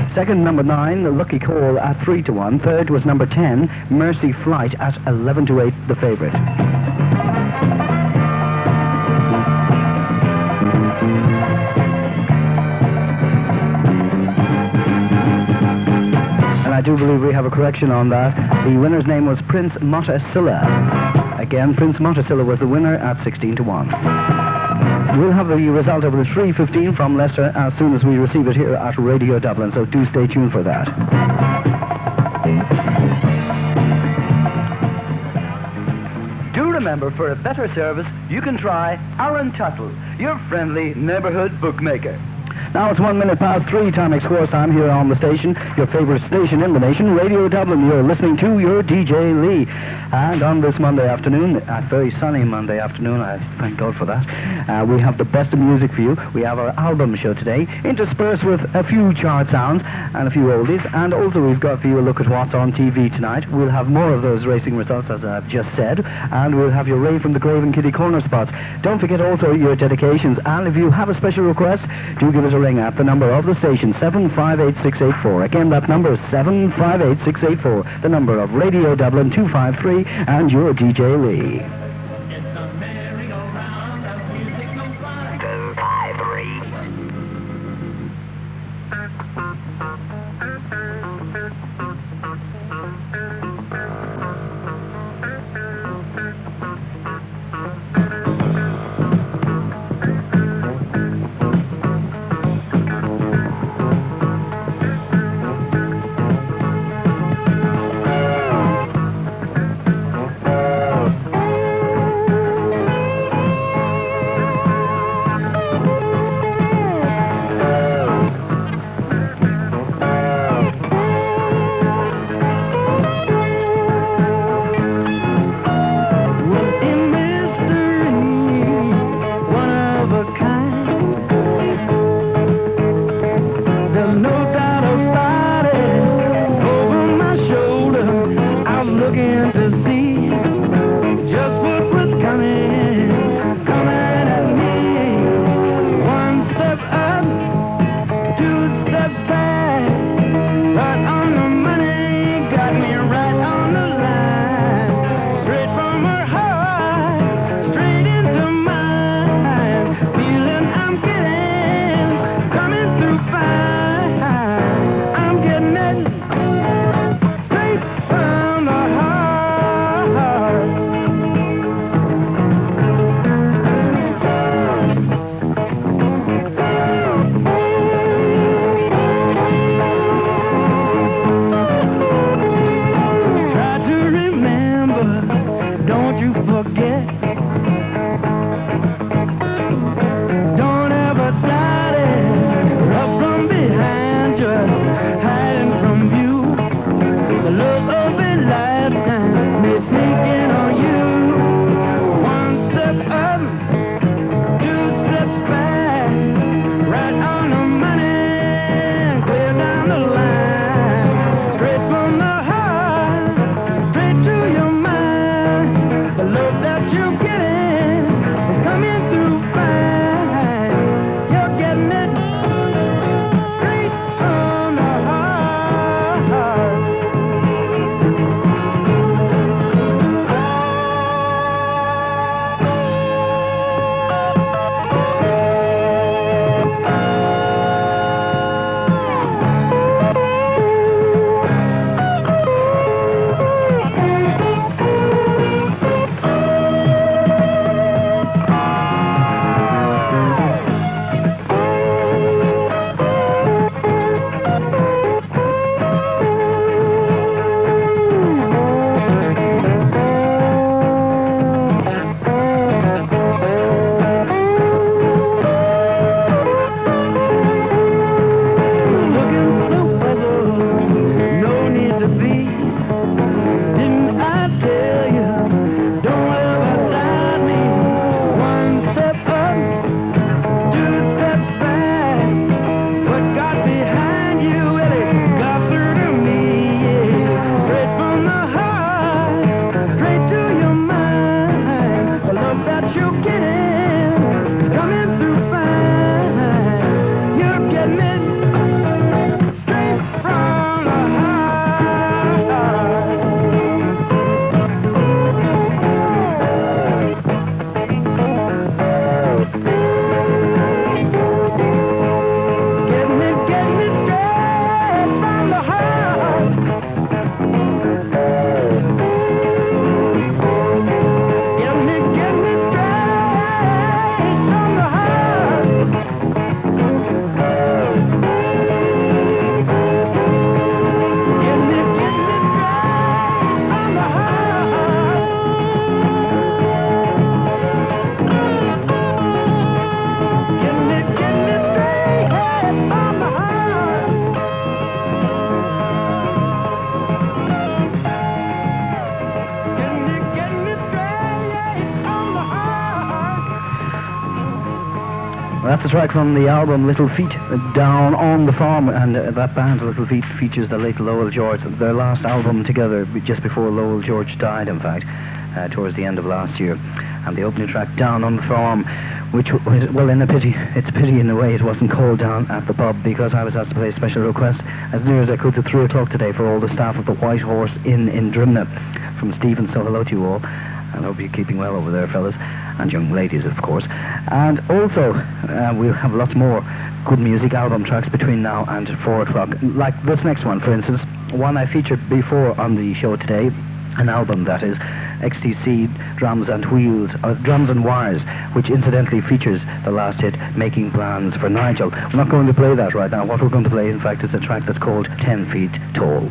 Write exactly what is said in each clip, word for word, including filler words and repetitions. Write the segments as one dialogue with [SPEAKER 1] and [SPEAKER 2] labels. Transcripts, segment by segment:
[SPEAKER 1] Second, number nine, Lucky Call at three to one. Third was number ten, Mercy Flight at eleven to eight, the favourite. And I do believe we have a correction on that. The winner's name was Prince Motacilla. Again, Prince Motacilla was the winner at sixteen to one. We'll have the result over the three fifteen from Leicester as soon as we receive it here at Radio Dublin, so do stay tuned for that. Do remember, for a better service, you can try Aaron Tuttle, your friendly neighbourhood bookmaker. Now it's one minute past three, Timex score time here on the station, your favourite station in the nation, Radio Dublin. You're listening to your D J Lee. And on this Monday afternoon, a very sunny Monday afternoon, I thank God for that, uh, we have the best of music for you. We have our album show today, interspersed with a few chart sounds and a few oldies, and also we've got for you a look at what's on T V tonight. We'll have more of those racing results, as I've just said, and we'll have your Ray from the Grave and Kitty Corner spots. Don't forget also your dedications, and if you have a special request, do give us a ring at the number of the station, seven five eight six eight four. Again, that number is seven five eight six eight four, the number of Radio Dublin two five three, and your D J Lee. that's a track from the album Little Feet, Down on the Farm, and uh, that band, Little Feet, features the late Lowell George, their last album together, just before Lowell George died, in fact, uh, towards the end of last year. And the opening track, Down on the Farm, which was, well, in a pity, it's a pity in a way it wasn't called down at the pub, because I was asked to play a special request as near as I could to three o'clock today for all the staff of the White Horse Inn in Drimna, from Stephen, so hello to you all. I hope you're keeping well over there, fellas, and young ladies, of course. And also, uh, we'll have lots more good music album tracks between now and four o'clock. Like this next one, for instance, one I featured before on the show today, an album that is, X T C Drums and Wheels, uh, Drums and Wires, which incidentally features the last hit, Making Plans for Nigel. We're not going to play that right now. What we're going to play, in fact, is a track that's called Ten Feet Tall.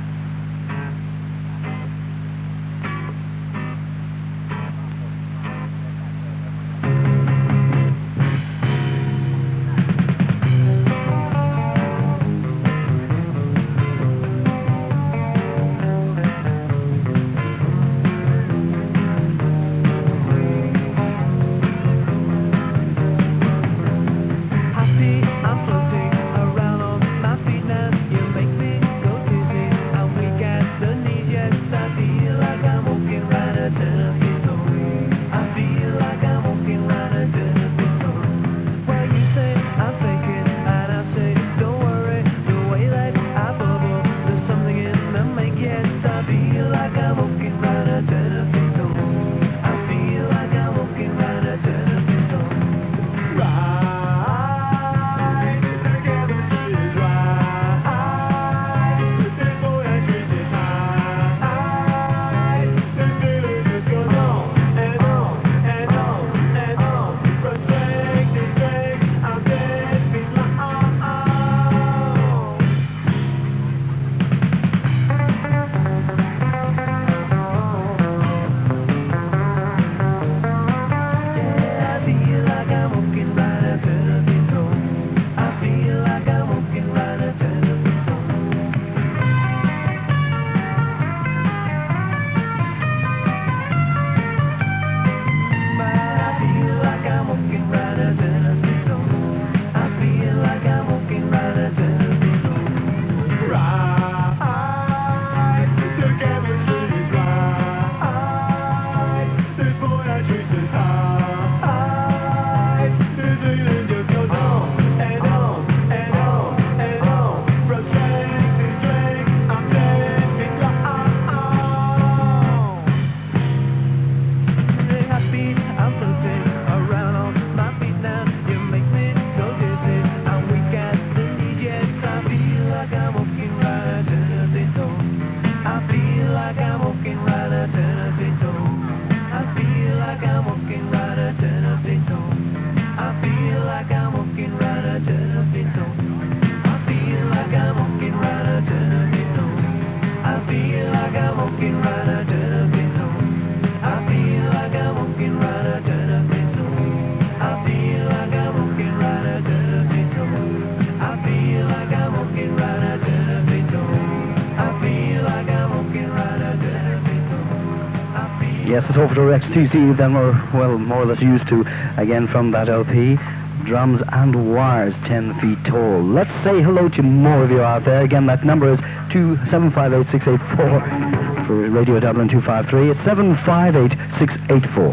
[SPEAKER 1] Yes, it's over to X T C, then we're, well, more or less used to, again from that L P, Drums and Wires, ten feet Tall. Let's say hello to more of you out there. Again, that number is two seven five eight six eight four for Radio Dublin two five three. It's seven five eight six eight four.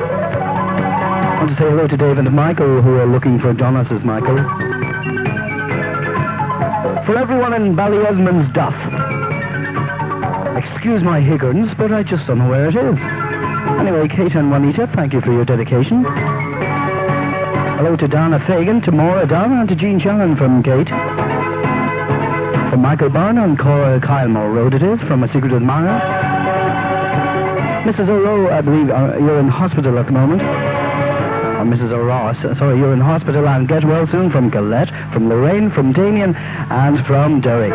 [SPEAKER 1] I want to say hello to Dave and Michael, who are looking for Donna, says Michael. For everyone in Ballyesmonds Duff. Excuse my ignorance, but I just don't know where it is. Anyway, Kate and Juanita, thank you for your dedication. Hello to Donna Fagan, to Maura Donna, and to Jean Shannon from Kate. From Michael Byrne on Cora Kylemore Road it is, from A Secret Admirer. Missus O'Rourke, I believe uh, you're in hospital at the moment. Or Missus O'Ross, sorry, you're in hospital, and get well soon, from Galette, from Lorraine, from Damien, and from Derek.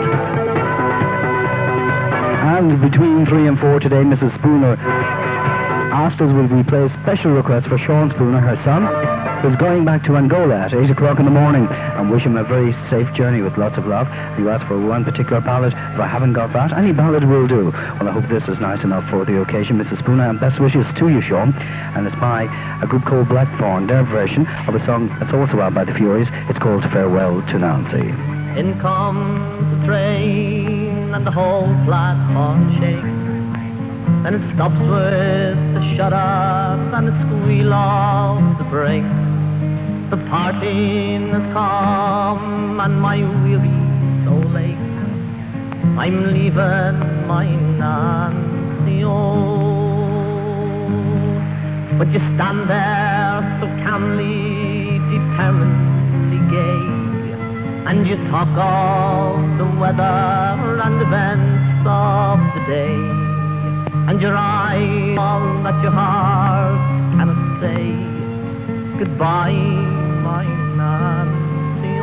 [SPEAKER 1] And between three and four today, Missus Spooner asked us will we play a special request for Sean Spooner, her son. who's going back to Angola at eight o'clock in the morning, and wish him a very safe journey with lots of love. You asked for one particular ballad. If I haven't got that, any ballad will do. Well, I hope this is nice enough for the occasion, Missus Spooner, and best wishes to you, Sean. And it's by a group called Blackthorn, their version of a song that's also out by the Furies. It's called Farewell to Nancy.
[SPEAKER 2] In comes the train and the whole platform shakes. Then it stops with a shut up and a squeal of the brakes. The parting has come and my weary soul aches. I'm leaving my Nancy, oh. But you stand there so calmly, determinedly gay, and you talk of the weather and events of the day. And your eyes, all that your heart cannot say. Goodbye, my Nancy,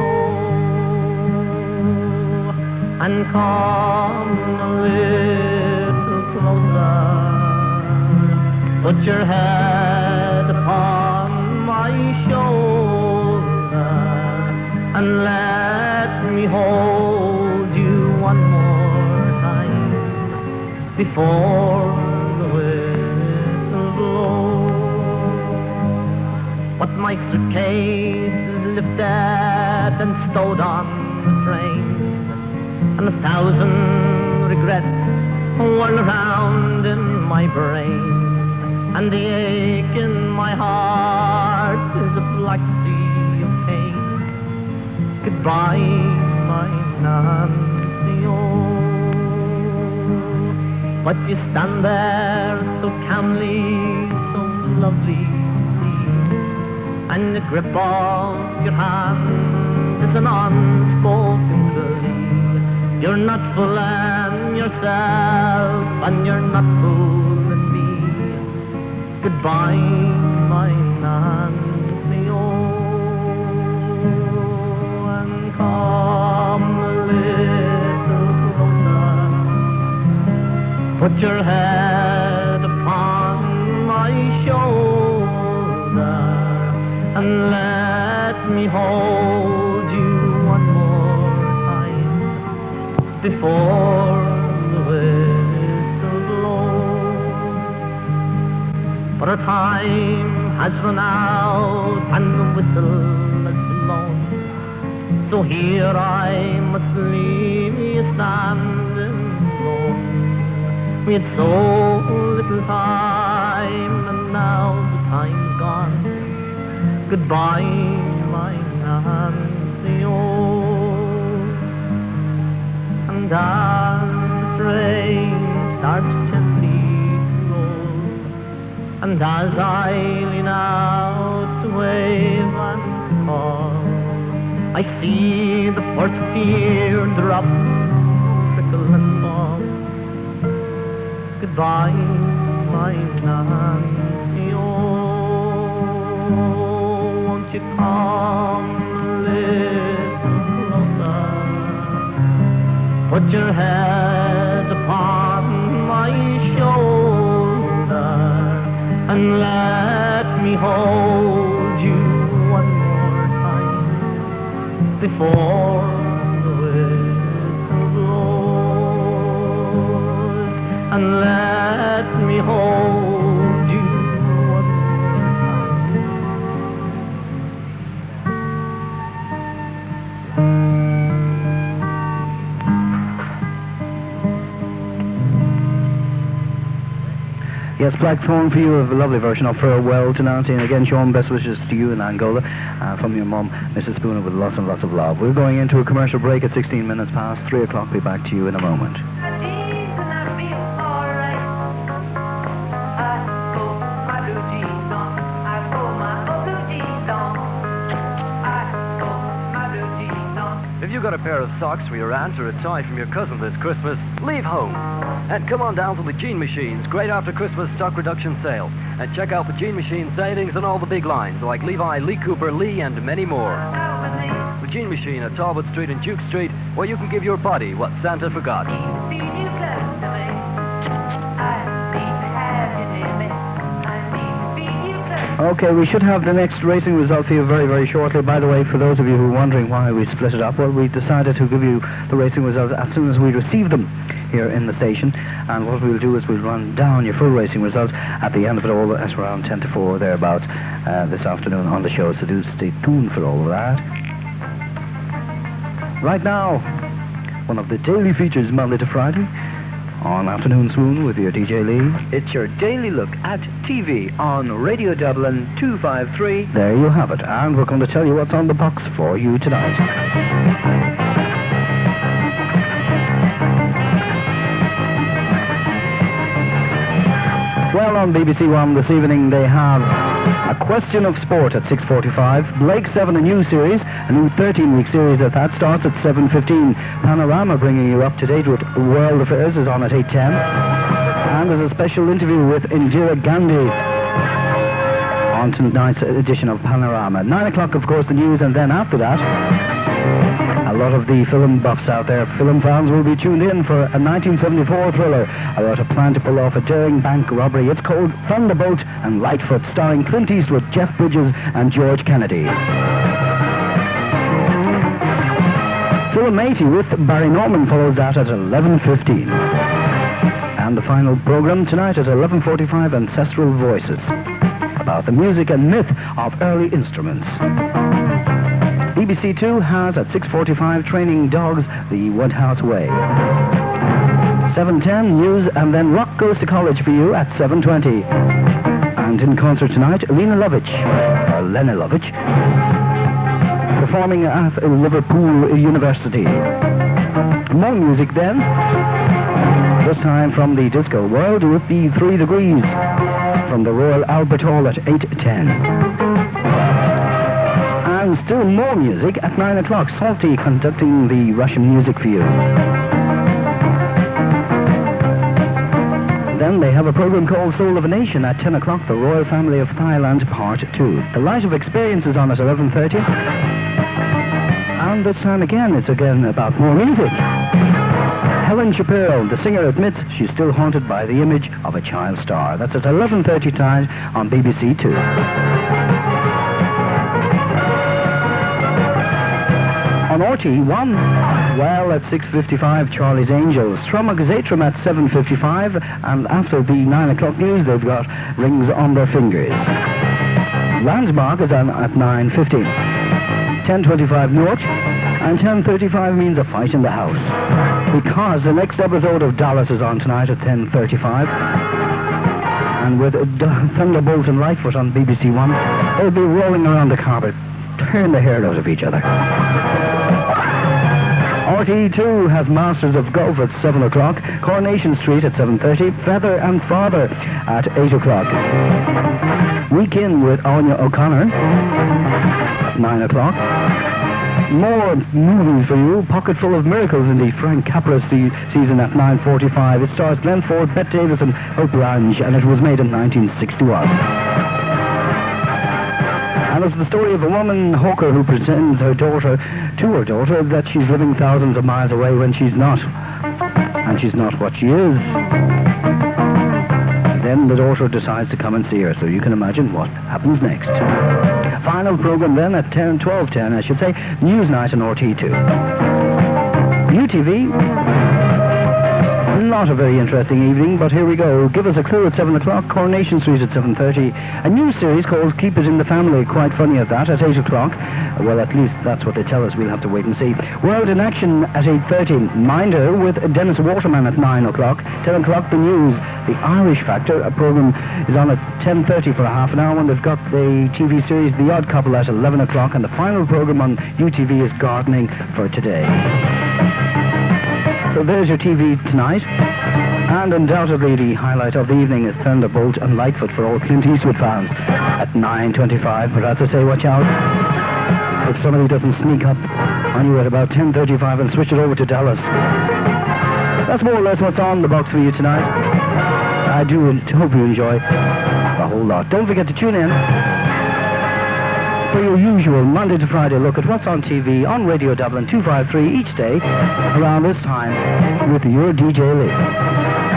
[SPEAKER 2] oh. And come a little closer. Put your head upon my shoulder, and let me hold you one more time before the whistle blows. But my suitcase is lifted and stowed on the train, and a thousand regrets whirl around in my brain, and the ache in my heart is a black sea of pain. Goodbye, my Nancy, oh. But you stand there so calmly, so lovely, and the grip of your hand is an unspoken plea. You're not fooling yourself, and you're not fooling me. Goodbye, my Nancy, oh. And come a little closer. Put your head upon my shoulder, and let me hold you one more time before the whistle blows. But our time has run out and the whistle has blown, so here I must leave you standing alone. We had so little time, and now the time's gone. Goodbye, my Nancy, oh. And as the train starts gently to roll, and as I lean out to wave and call, I see the first teardrop trickle and fall. Goodbye, my Nancy, oh. Won't you come a little closer? Put your head upon my shoulder, and let me hold you one more time before the whistle blows. And let me hold you one
[SPEAKER 1] Yes, Blackthorn for you, a lovely version of Farewell to Nancy. And again, Sean, best wishes to you in Angola uh, from your mum, Missus Spooner, with lots and lots of love. We're going into a commercial break at sixteen minutes past three o'clock. Be back to you in a moment.
[SPEAKER 3] If you've got a pair of socks for your aunt or a toy from your cousin this Christmas, leave home. And come on down to the Gene Machine's great after Christmas stock reduction sale. And check out the Gene Machine savings on all the big lines like Levi, Lee Cooper, Lee, and many more. The Gene Machine at Talbot Street and Duke Street, where you can give your body what Santa forgot.
[SPEAKER 1] Okay, we should have the next racing result for you very, very shortly. By the way, for those of you who are wondering why we split it up, well, we decided to give you the racing results as soon as we receive them here in the station. And what we'll do is we'll run down your full racing results at the end of it all, at around ten to four, thereabouts, uh, this afternoon on the show. So do stay tuned for all of that. Right now, one of the daily features Monday to Friday on Afternoon Swoon with your D J Lee. It's your daily look at T V on Radio Dublin two five three. There you have it, and we're going to tell you what's on the box for you tonight. Well, on B B C One this evening they have A Question of Sport at six forty-five, Blake seven, a new series, a new thirteen-week series at that, starts at seven fifteen. Panorama, bringing you up to date with world affairs, is on at eight ten. And there's a special interview with Indira Gandhi on tonight's edition of Panorama. Nine o'clock, of course, the news, and then after that, a lot of the film buffs out there, film fans, will be tuned in for a nineteen seventy-four thriller about a plan to pull off a daring bank robbery. It's called Thunderbolt and Lightfoot, starring Clint Eastwood, Jeff Bridges, and George Kennedy. Film eighty with Barry Norman follows that at eleven fifteen. And the final program tonight at eleven forty-five, Ancestral Voices, about the music and myth of early instruments. B B C Two has at six forty-five Training Dogs the Woodhouse Way. seven ten news, and then Rock Goes to College for you at seven twenty. And in concert tonight, Lena Lovitch, or Lena Lovitch, performing at Liverpool University. More music then, this time from the disco world with the Three Degrees from the Royal Albert Hall at eight ten. And still more music at nine o'clock. Salty conducting the Russian music for you. Then they have a program called Soul of a Nation at ten o'clock. The Royal Family of Thailand Part two. The Light of Experience is on at eleven thirty. And this time again, it's again about more music. Helen Shapiro, the singer, admits she's still haunted by the image of a child star. That's at eleven thirty tonight on B B C Two. On R T one, well, at six fifty-five, Charlie's Angels. Stromagazetrum at seven fifty-five, and after the nine o'clock news, they've got Rings on Their Fingers. Landsmark is on at nine fifteen. ten twenty-five North, and ten thirty-five means a fight in the house, because the next episode of Dallas is on tonight at ten thirty-five. And with D- Thunderbolt and Lightfoot on B B C One, they'll be rolling around the carpet, tearing the hair out of each other. R T E two has Masters of Golf at seven o'clock, Coronation Street at seven thirty, Feather and Father at eight o'clock. Weekend with Anya O'Connor at nine o'clock. More movies for you. Pocket Full of Miracles in the Frank Capra se- season at nine forty-five. It stars Glenn Ford, Bette Davis, and Hope Lange, and it was made in nineteen sixty-one. And it's the story of a woman hawker who pretends her daughter to her daughter that she's living thousands of miles away when she's not. And she's not what she is. Then the daughter decides to come and see her, so you can imagine what happens next. Final program then at ten, twelve ten, I should say, Newsnight on R T two. U T V, not a very interesting evening, but here we go. Give Us a Clue at seven o'clock, Coronation Street at seven thirty. A new series called Keep It in the Family, quite funny at that, at eight o'clock. Well, at least that's what they tell us. We'll have to wait and see. World in Action at eight thirty. Minder with Dennis Waterman at nine o'clock. ten o'clock, the news. The Irish Factor, a program, is on at ten thirty for a half an hour, and they've got the T V series The Odd Couple at eleven o'clock, and the final program on U T V is Gardening for Today. So there's your T V tonight. And undoubtedly the highlight of the evening is Thunderbolt and Lightfoot for all Clint Eastwood fans at nine twenty-five. But as I say, watch out if somebody doesn't sneak up on you at about ten thirty-five and switch it over to Dallas. That's more or less what's on the box for you tonight. I do hope you enjoy a whole lot. Don't forget to tune in for your usual Monday to Friday look at what's on T V on Radio Dublin two five three each day around this time with your D J Lee.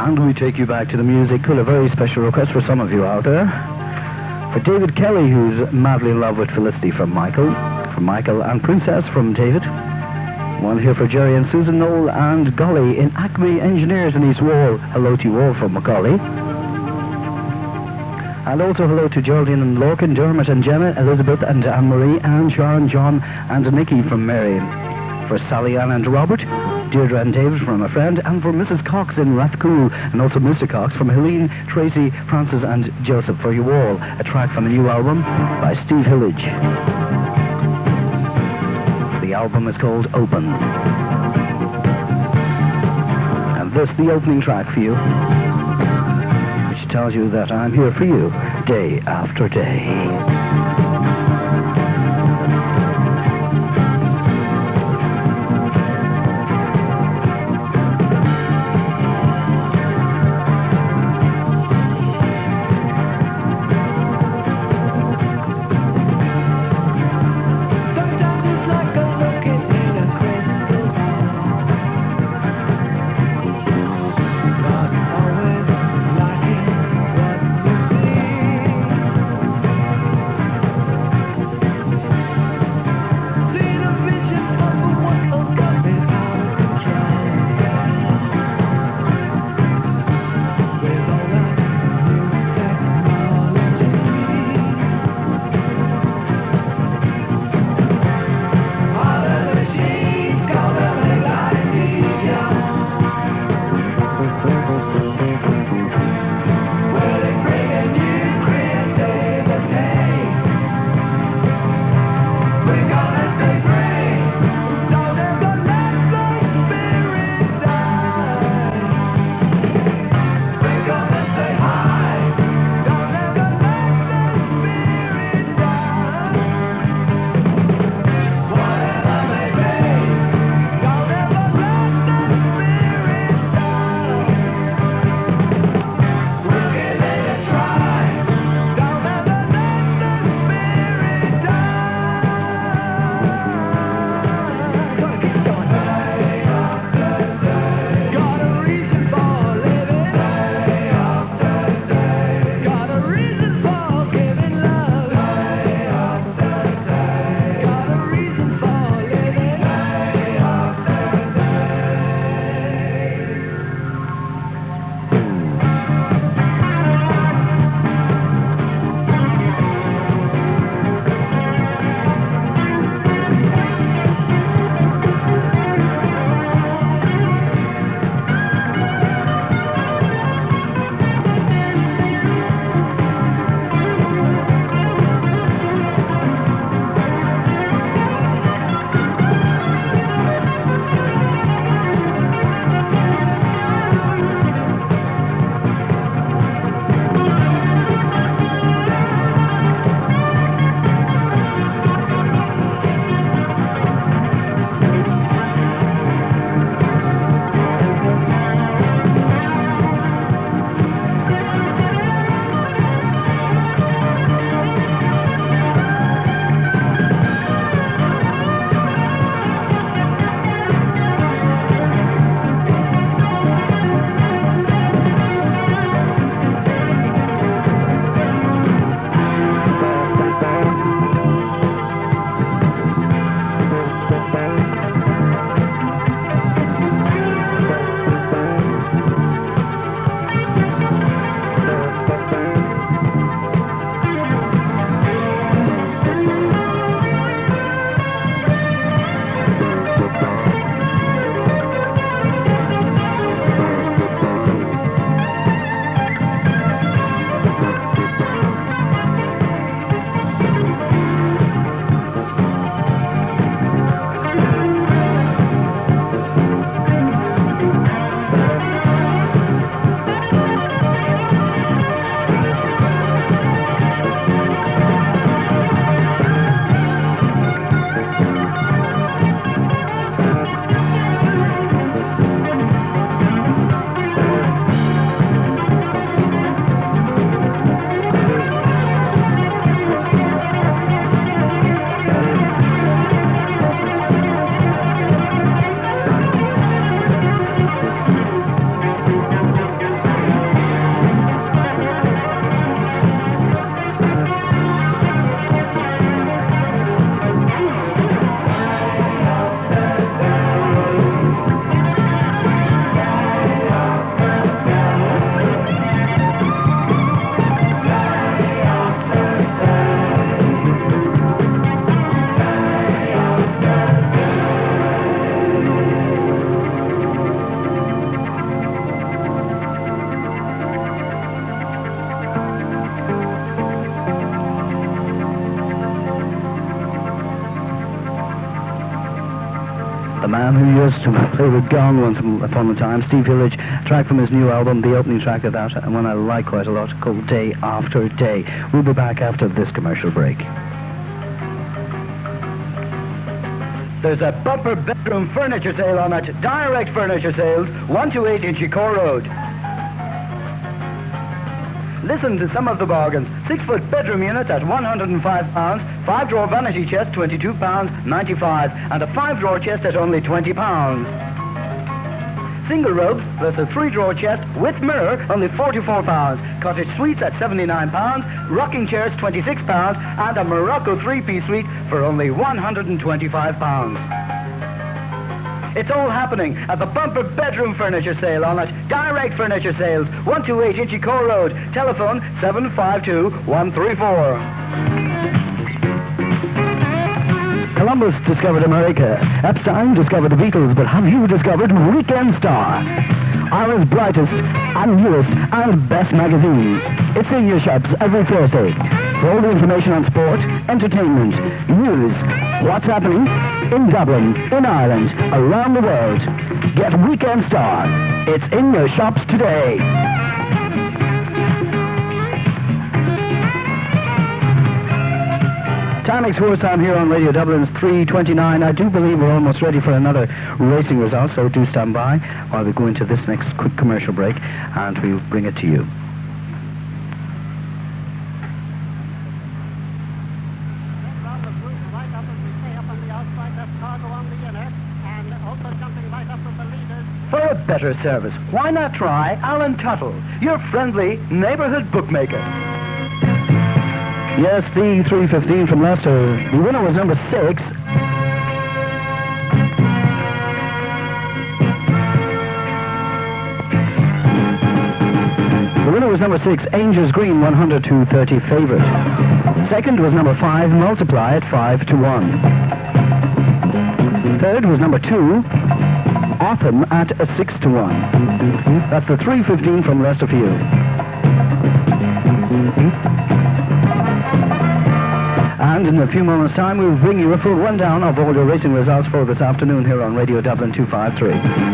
[SPEAKER 1] And we take you back to the music with a very special request for some of you out there. For David Kelly, who's madly in love with Felicity from Michael. From Michael and Princess from David. One here for Jerry and Susan Knoll and Golly in Acme Engineers in East Wall. Hello to you all from Macaulay. And also hello to Geraldine and Lorcan, Dermot and Gemma, Elizabeth and Anne-Marie, and Sharon, John and Nikki from Marion. For Sally Ann and Robert, Deirdre and David from a friend, and for Missus Cox in Rathcoole, and also Mister Cox from Helene, Tracy, Francis and Joseph for you all. A track from a new album by Steve Hillage. The album is called Open. And this the opening track for you, which tells you that I'm here for you day after day. The man who used to play with Gong once upon a time, Steve Hillage, track from his new album, the opening track of that, and one I like quite a lot, called Day After Day. We'll be back after this commercial break. There's a bumper bedroom furniture sale on it. Direct Furniture Sales, one two eight Inchicore Road. Listen to some of the bargains. Six-foot bedroom unit at one hundred five pounds, five-drawer vanity chest, twenty-two pounds ninety-five, and a five-drawer chest at only twenty pounds. Single robes plus a three-drawer chest with mirror, only forty-four pounds. Cottage suites at seventy-nine pounds, rocking chairs, twenty-six pounds, and a Morocco three-piece suite for only one hundred twenty-five pounds. It's all happening at the bumper bedroom furniture sale on it. Direct Furniture Sales, one two eight Inchicore Road. Telephone seven five two one three four. Columbus discovered America. Epstein discovered the Beatles, but have you discovered Weekend Star? Ireland's brightest and newest and best magazine. It's in your shops every Thursday. For all the information on sport, entertainment, news, what's happening in Dublin, in Ireland, around the world, get Weekend Star. It's in your shops today. Timex Horse Time here on Radio Dublin's three twenty-nine. I do believe we're almost ready for another racing result, so do stand by while we go into this next quick commercial break, and we'll bring it to you. For a better service, why not try Alan Tuttle, your friendly neighbourhood bookmaker? Yes, the three fifteen from Leicester. The winner was number six. The winner was number six, Angels Green, one hundred to thirty favourite. Second was number five, Multiply at five to one. Third was number two, Autumn at a six to one. That's the three fifteen from Leicester-Field. And in a few moments' time, we'll bring you a full rundown of all your racing results for this afternoon here on Radio Dublin two fifty-three.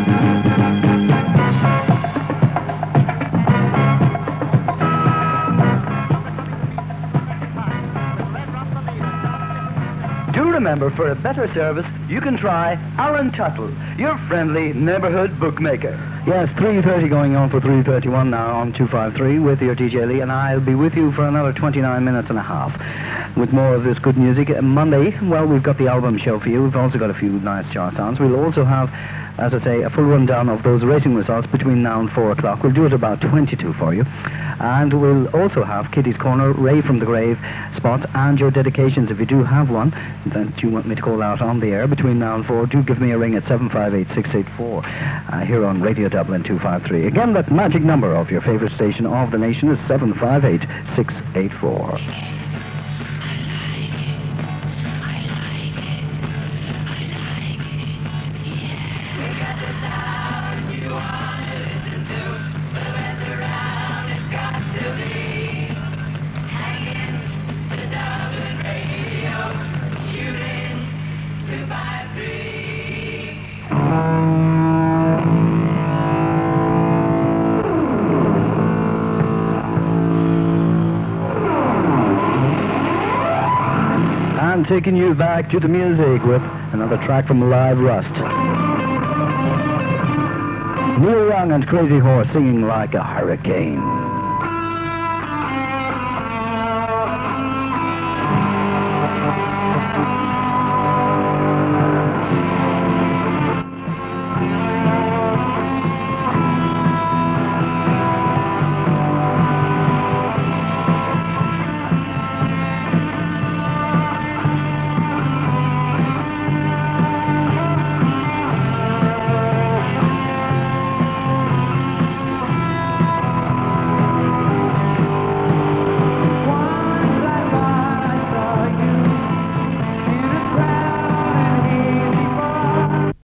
[SPEAKER 1] Remember, for a better service, you can try Alan Tuttle, your friendly neighbourhood bookmaker. Yes, three thirty going on for three thirty-one now on two fifty-three with your D J Lee, and I'll be with you for another twenty-nine minutes and a half with more of this good music. Monday, well, we've got the album show for you. We've also got a few nice chart sounds. We'll also have, as I say, a full rundown of those racing results between now and four o'clock. We'll do it about twenty-two for you. And we'll also have Kitty's Corner, Ray from the Grave spots, and your dedications. If you do have one that you want me to call out on the air between now and four, do give me a ring at seven five eight six eight four uh, here on Radio Dublin two fifty-three. Again, that magic number of your favourite station of the nation is seven five eight six eight four. Taking you back to the music with another track from Live Rust. Neil Young and Crazy Horse singing Like a Hurricane.